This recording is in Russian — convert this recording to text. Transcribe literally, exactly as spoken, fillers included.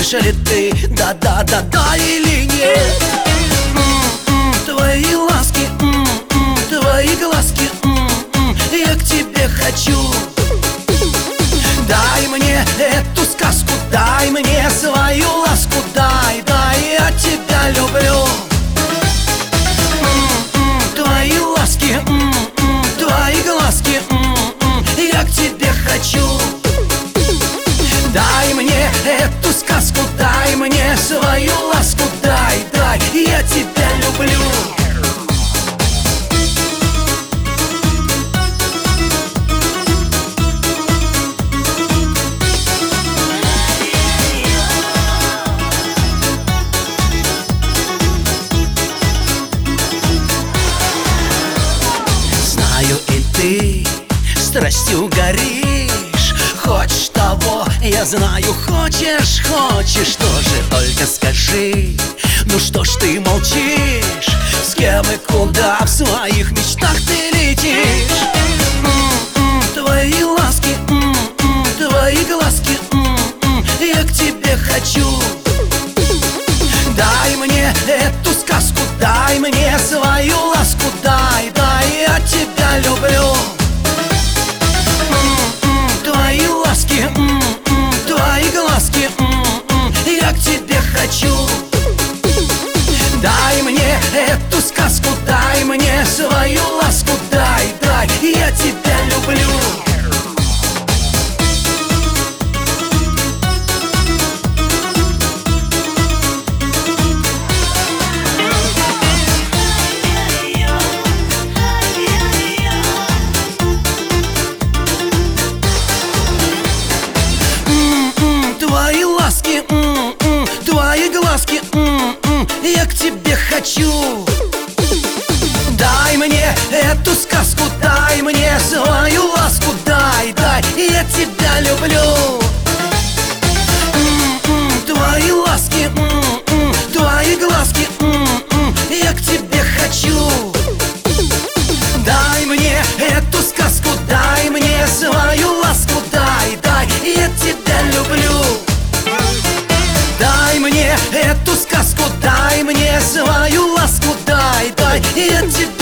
Хочешь ли ты, да-да-да-да или нет? М-м-м, твои ласки, м-м-м, твои глазки, м-м-м, я к тебе хочу. Дай мне эту сказку, дай мне свою ласку, дай, дай, я тебя люблю. М-м-м, твои ласки, м-м-м, твои глазки, м-м-м, я к тебе хочу. Дай мне эту сказку, дай мне свою ласку, дай, дай, я тебя люблю. Знаю, и ты страстью горишь, хочешь того, я знаю, хочешь, хочешь тоже. Только скажи, ну что ж ты молчишь? С кем и куда в своих мечтах ты летишь? М-м-м, твои ласки, м-м-м, твои глазки, м-м-м, я к тебе хочу. Дай мне эту сказку, дай мне свою ласку, дай, дай, я тебя люблю. М-м-м, твои ласки, м-м-м, твои глазки, м-м-м, я к тебе хочу. Дай мне эту сказку, дай мне свою ласку, дай, дай, я тебя люблю. Твои ласки, м-м, твои глазки, м-м, я к тебе хочу. Дай мне эту сказку, дай мне свою ласку, дай, дай, я тебя люблю. М-м, твои ласки, м-м, твои глазки, м-м, я к тебе хочу. Дай мне эту сказку, дай мне свою ласку, дай, дай, я тебя люблю. Дай мне эту сказку, дай мне свою ласку, дай, дай, я тебя